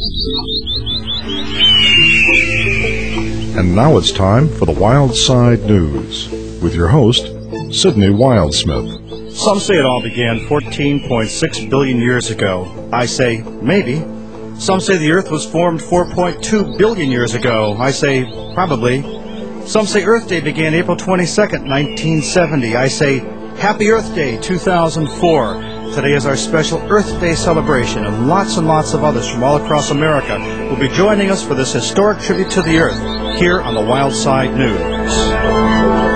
And now it's time for the Wild Side News with your host, Sidney Wildsmith. Some say it all began 14.6 billion years ago. I say maybe. Some say the Earth was formed 4.2 billion years ago. I say probably. Some say Earth Day began April 22nd, 1970. I say Happy Earth Day 2004. Today is our special Earth Day celebration, and lots of others from all across America will be joining us for this historic tribute to the Earth here on the Wild Side News.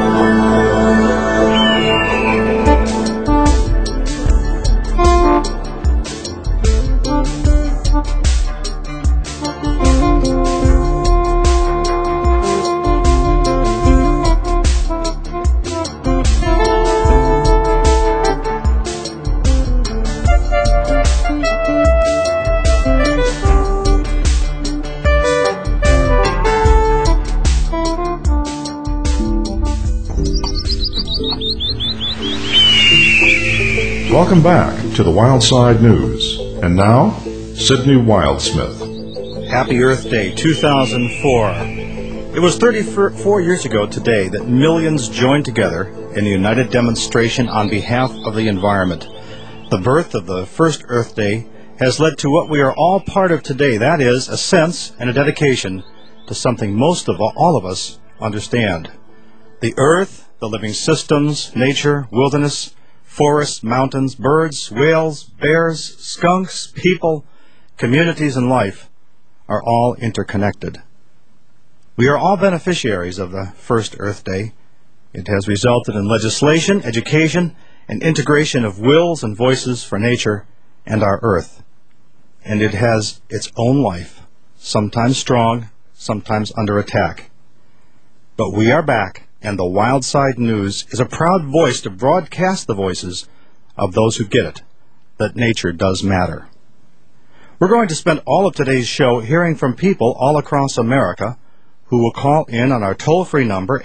Welcome back to the Wild Side News. And now, Sidney Wildsmith. Happy Earth Day 2004. It was 34 years ago today that millions joined together in a united demonstration on behalf of the environment. The birth of the first Earth Day has led to what we are all part of today. That is, a sense and a dedication to something most of all of us understand. The Earth, the living systems, nature, wilderness, forests, mountains, birds, whales, bears, skunks, people, communities, and life are all interconnected. We are all beneficiaries of the first Earth Day. It has resulted in legislation, education, and integration of wills and voices for nature and our Earth. And it has its own life, sometimes strong, sometimes under attack. But we are back, and the Wild Side News is a proud voice to broadcast the voices of those who get it, that nature does matter. We're going to spend all of today's show hearing from people all across America who will call in on our toll-free number,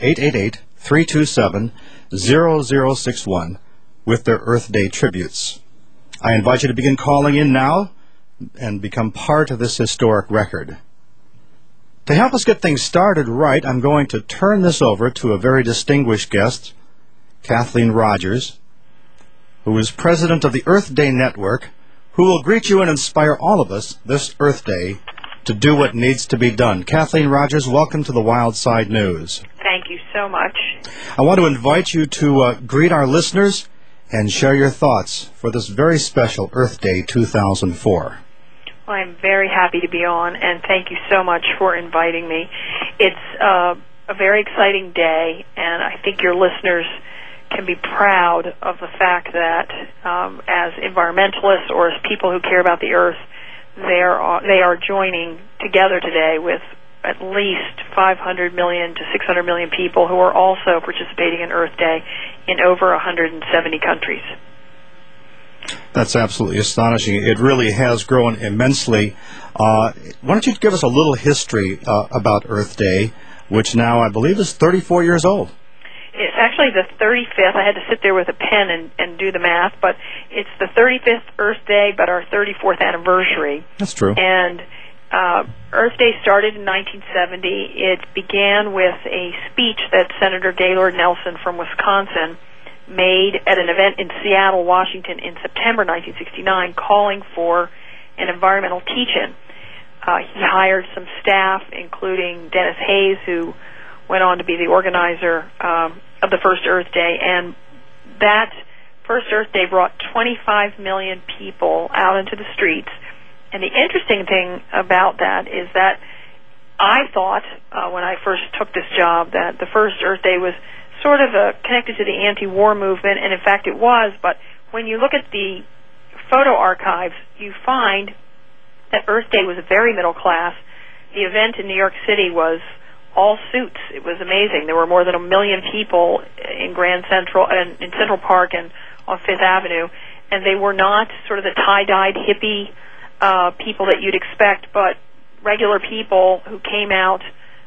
888-327-0061, with their Earth Day tributes. I invite you to begin calling in now and become part of this historic record. To help us get things started right, I'm going to turn this over to a very distinguished guest, Kathleen Rogers, who is president of the Earth Day Network, who will greet you and inspire all of us this Earth Day to do what needs to be done. Kathleen Rogers, welcome to the Wild Side News. Thank you so much. I want to invite you to greet our listeners and share your thoughts for this very special Earth Day 2004. Well, I'm very happy to be on, and thank you so much for inviting me. It's a very exciting day, and I think your listeners can be proud of the fact that as environmentalists or as people who care about the Earth, they are joining together today with at least 500 million to 600 million people who are also participating in Earth Day in over 170 countries. That's absolutely astonishing. It really has grown immensely. Why don't you give us a little history about Earth Day, which now I believe is 34 years old. It's actually the 35th. I had to sit there with a pen and do the math, but it's the 35th Earth Day, but our 34th anniversary. That's true. And Earth Day started in 1970. It began with a speech that Senator Gaylord Nelson from Wisconsin made at an event in Seattle, Washington in September 1969 calling for an environmental teach-in. He hired some staff, including Dennis Hayes, who went on to be the organizer of the first Earth Day, and that first Earth Day brought 25 million people out into the streets. And the interesting thing about that is that I thought, when I first took this job, that the first Earth Day was sort of connected to the anti-war movement, and in fact it was, but when you look at the photo archives, you find that Earth Day was very middle class. The event in New York City was all suits. It was amazing. There were more than 1 million people in Grand Central and in Central Park and on Fifth Avenue, and they were not sort of the tie-dyed hippie people that you'd expect, but regular people who came out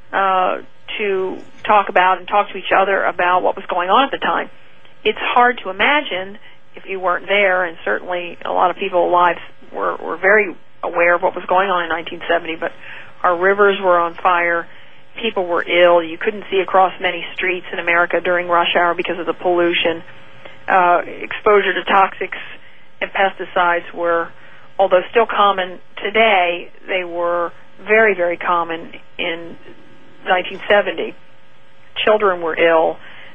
to talk about and talk to each other about what was going on at the time. It's hard to imagine if you weren't there, and certainly a lot of people's lives were very aware of what was going on in 1970, but our rivers were on fire. People were ill. You couldn't see across many streets in America during rush hour because of the pollution. Exposure to toxics and pesticides were, although still common today, they were very, very common in 1970. Children were ill.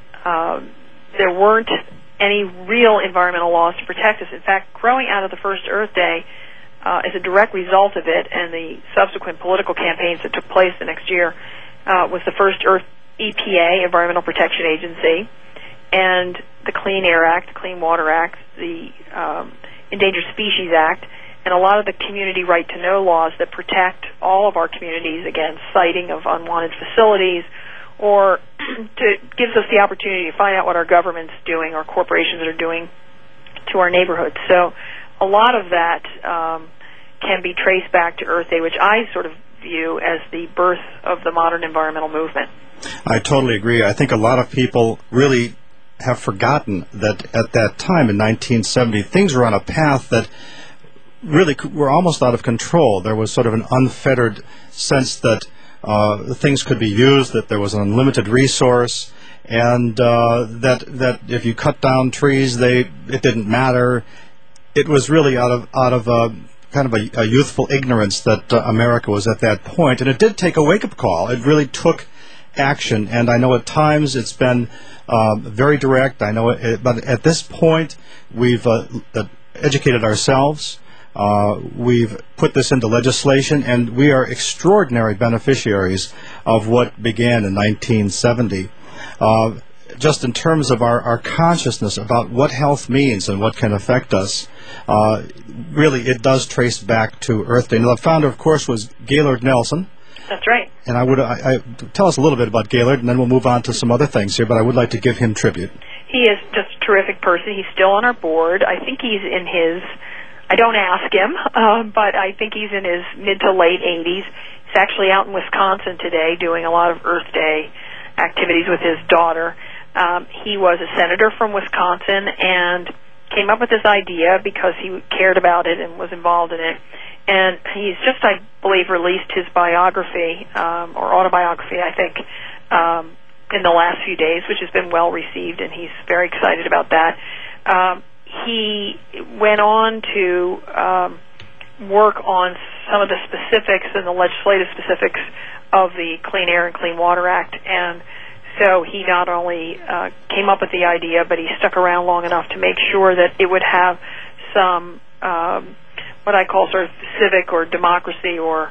There weren't any real environmental laws to protect us. In fact, growing out of the first Earth Day, as a direct result of it and the subsequent political campaigns that took place the next year, was the first Earth EPA, Environmental Protection Agency, and the Clean Air Act, the Clean Water Act, the Endangered Species Act, and a lot of the community right to know laws that protect all of our communities against siting of unwanted facilities, or gives us the opportunity to find out what our government's doing, or corporations are doing to our neighborhoods. So a lot of that can be traced back to Earth Day, which I sort of view as the birth of the modern environmental movement. I totally agree. I think a lot of people really have forgotten that at that time in 1970, things were on a path that really were almost out of control. There was sort of an unfettered sense that things could be used, that there was an unlimited resource, and that if you cut down trees, it didn't matter. It was really out of kind of a youthful ignorance that America was at that point, and it did take a wake-up call. It really took action, and I know at times it's been very direct. I know, but at this point, we've educated ourselves. We've put this into legislation, and we are extraordinary beneficiaries of what began in 1970. Just in terms of our consciousness about what health means and what can affect us, really it does trace back to Earth Day. Now, the founder, of course, was Gaylord Nelson. That's right. And I tell us a little bit about Gaylord, and then we'll move on to some other things here, but I would like to give him tribute. He is just a terrific person. He's still on our board. I think he's in his, I don't ask him, but I think he's in his mid to late 80s. He's actually out in Wisconsin today doing a lot of Earth Day activities with his daughter. He was a senator from Wisconsin and came up with this idea because he cared about it and was involved in it. And he's just, I believe, released his biography, or autobiography, I think, in the last few days, which has been well received, and he's very excited about that. He went on to work on some of the specifics and the legislative specifics of the Clean Air and Clean Water Act, and so he not only came up with the idea, but he stuck around long enough to make sure that it would have some what I call sort of civic or democracy or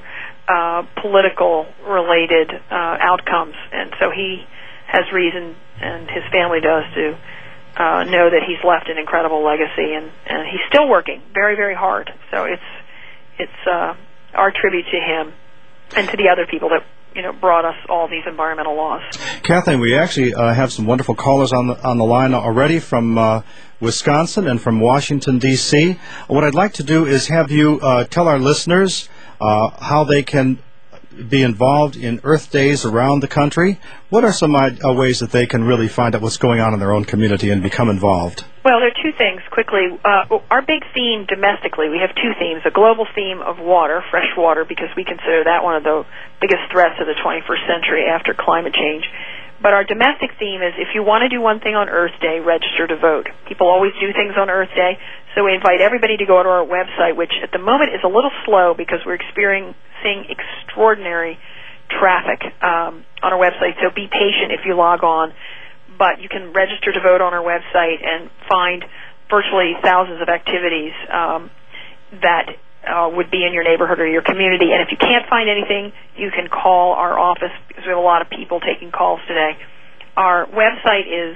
political-related outcomes. And so he has reason, and his family does, to know that he's left an incredible legacy, and he's still working very, very hard. So it's our tribute to him and to the other people that brought us all these environmental laws. Kathleen, we actually have some wonderful callers on the line already from Wisconsin and from Washington, D.C. What I'd like to do is have you tell our listeners how they can be involved in Earth Days around the country. What are some ways that they can really find out what's going on in their own community and become involved? Well, there are two things, quickly. Our big theme domestically, we have two themes. A global theme of water, fresh water, because we consider that one of the biggest threats of the 21st century after climate change. But our domestic theme is, if you want to do one thing on Earth Day, register to vote. People always do things on Earth Day, so we invite everybody to go to our website, which at the moment is a little slow because we're experiencing extraordinary traffic on our website, so be patient if you log on. But you can register to vote on our website and find virtually thousands of activities that would be in your neighborhood or your community. And if you can't find anything, you can call our office, because we have a lot of people taking calls today. Our website is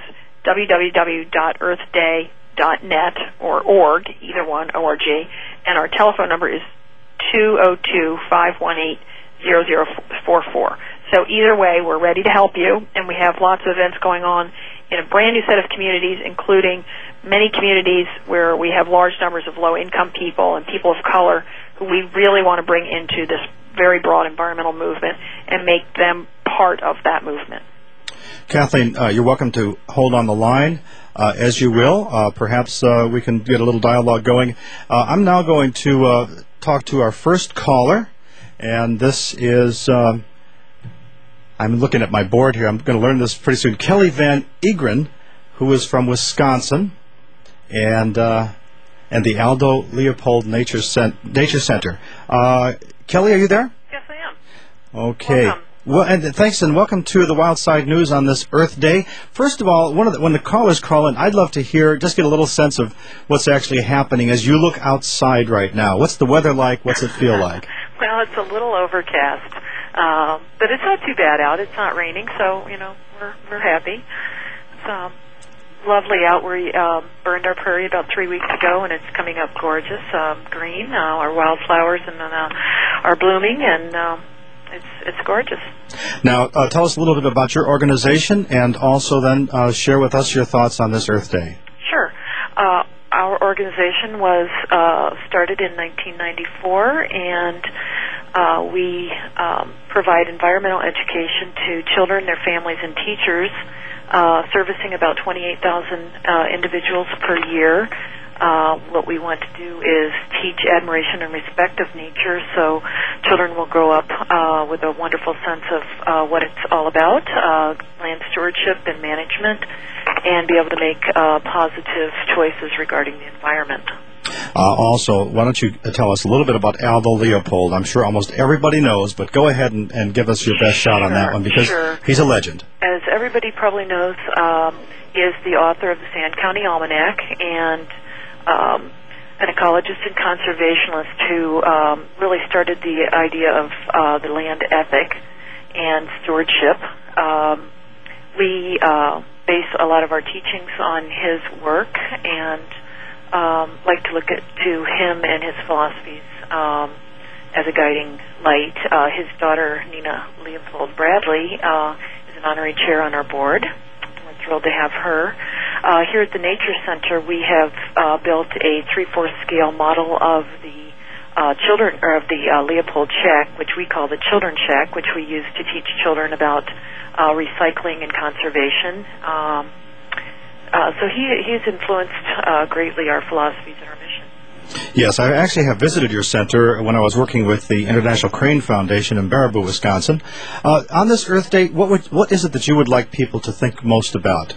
www.earthday.net or org, either one, O-R-G, and our telephone number is 202-518-0044. So either way, we're ready to help you, and we have lots of events going on in a brand new set of communities, including many communities where we have large numbers of low-income people and people of color who we really want to bring into this very broad environmental movement and make them part of that movement. Kathleen, you're welcome to hold on the line. as you will. Perhaps we can get a little dialogue going. I'm now going to talk to our first caller, and this is, I'm looking at my board here. I'm going to learn this pretty soon. Kelly Van Egren, who is from Wisconsin, and the Aldo Leopold Nature Center. Kelly, are you there? Yes, I am. Okay. Welcome. Well, and thanks, and welcome to the Wild Side News on this Earth Day. First of all, when the callers call in, I'd love to just get a little sense of what's actually happening as you look outside right now. What's the weather like? What's it feel like? Well, it's a little overcast, but it's not too bad out. It's not raining, so we're happy. It's lovely out. We burned our prairie about 3 weeks ago, and it's coming up gorgeous, green. Our wildflowers are blooming, and it's gorgeous. Now, tell us a little bit about your organization, and also then share with us your thoughts on this Earth Day. Sure. Our organization was started in 1994, and we provide environmental education to children, their families, and teachers, servicing about 28,000 individuals per year. What we want to do is teach admiration and respect of nature, so children will grow up with a wonderful sense of what it's all about, land stewardship and management, and be able to make positive choices regarding the environment. Also, why don't you tell us a little bit about Aldo Leopold? I'm sure almost everybody knows, but go ahead and give us your best shot on that one, because he's a legend. As everybody probably knows, he is the author of the Sand County Almanac, and an ecologist and conservationist who really started the idea of the land ethic and stewardship. We base a lot of our teachings on his work, and like to look to him and his philosophies as a guiding light. His daughter, Nina Leopold Bradley, is an honorary chair on our board. We're thrilled to have her. Here at the Nature Center, we have built a 3/4 scale model of the Leopold Shack, which we call the Children's Shack, which we use to teach children about recycling and conservation. So he's influenced greatly our philosophies and our mission. Yes, I actually have visited your center when I was working with the International Crane Foundation in Baraboo, Wisconsin. On this Earth Day, what is it that you would like people to think most about?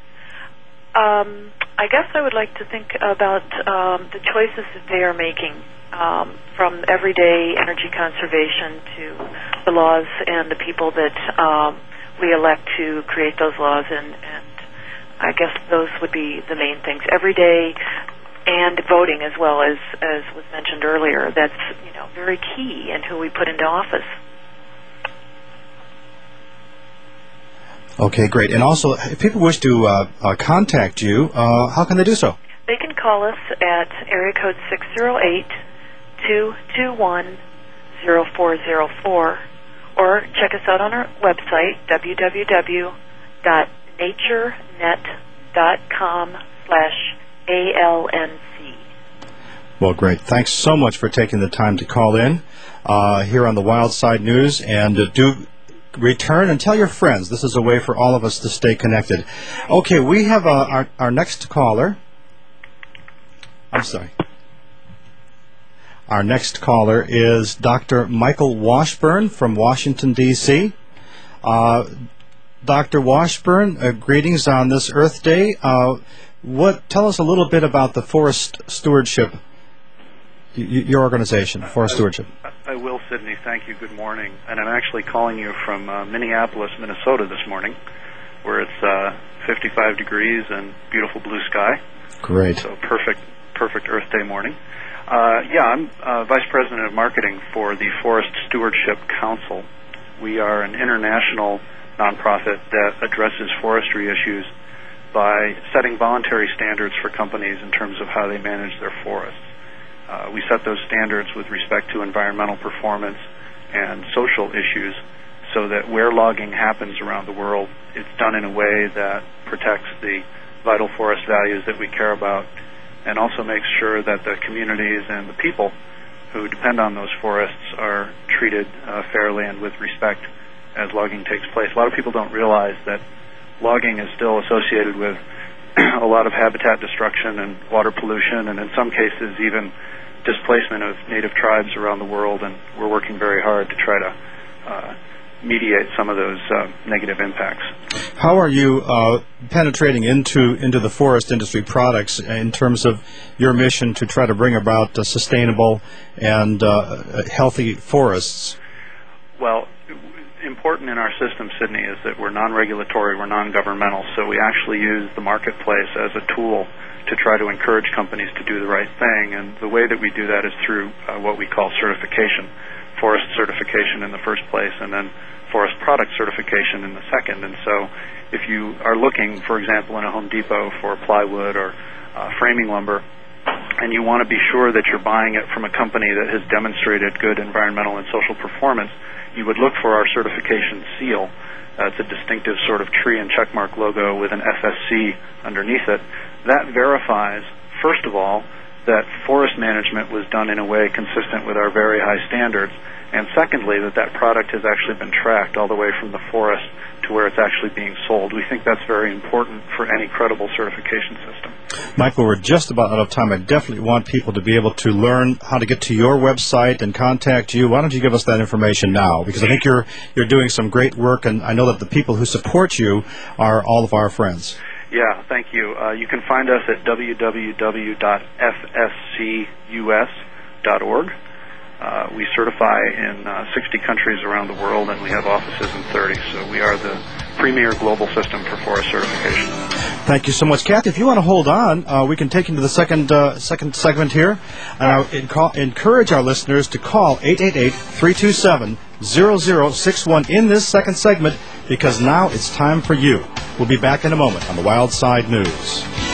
I guess I would like to think about the choices that they are making, from everyday energy conservation to the laws and the people that we elect to create those laws, and I guess those would be the main things. Every day, and voting as well, as was mentioned earlier. That's very key in who we put into office. Okay, great. And also, if people wish to contact you, how can they do so? They can call us at area code 608-221-0404, or check us out on our website, www.naturenet.com/ALNC. Well, great. Thanks so much for taking the time to call in here on the Wild Side News, and do return and tell your friends. This is a way for all of us to stay connected. Okay, we have our next caller. I'm sorry. Our next caller is Dr. Michael Washburn from Washington, D.C. Dr. Washburn, greetings on this Earth Day. Tell us a little bit about the Forest Stewardship, your organization, Forest Stewardship. I will, Sydney. Thank you. Good morning. And I'm actually calling you from Minneapolis, Minnesota this morning, where it's 55 degrees and beautiful blue sky. Great. So perfect Earth Day morning. I'm Vice President of Marketing for the Forest Stewardship Council. We are an international nonprofit that addresses forestry issues by setting voluntary standards for companies in terms of how they manage their forests. We set those standards with respect to environmental performance and social issues, so that where logging happens around the world, it's done in a way that protects the vital forest values that we care about, and also makes sure that the communities and the people who depend on those forests are treated fairly and with respect as logging takes place. A lot of people don't realize that logging is still associated with a lot of habitat destruction and water pollution, and in some cases even displacement of native tribes around the world, and we're working very hard to try to mediate some of those negative impacts. How are you penetrating into the forest industry products in terms of your mission to try to bring about sustainable and healthy forests? Well, important in our system, Sydney, is that we're non-regulatory, we're non-governmental, so we actually use the marketplace as a tool to try to encourage companies to do the right thing, and the way that we do that is through what we call certification, forest certification in the first place, and then forest product certification in the second. And so if you are looking, for example, in a Home Depot for plywood or framing lumber, and you want to be sure that you're buying it from a company that has demonstrated good environmental and social performance, you would look for our certification seal. It's a distinctive sort of tree and checkmark logo with an FSC underneath it. That verifies, first of all, that forest management was done in a way consistent with our very high standards, and secondly, that product has actually been tracked all the way from the forest to where it's actually being sold. We think that's very important for any credible certification system. Michael, we're just about out of time. I definitely want people to be able to learn how to get to your website and contact you. Why don't you give us that information now? Because I think you're doing some great work, and I know that the people who support you are all of our friends. Yeah, thank you. You can find us at www.fscus.org. We certify in 60 countries around the world, and we have offices in 30, so we are the premier global system for forest certification. Thank you so much. Kathy, if you want to hold on, we can take you to the second segment here. And I encourage our listeners to call 888-327-0061 in this second segment, because now it's time for you. We'll be back in a moment on the Wild Side News.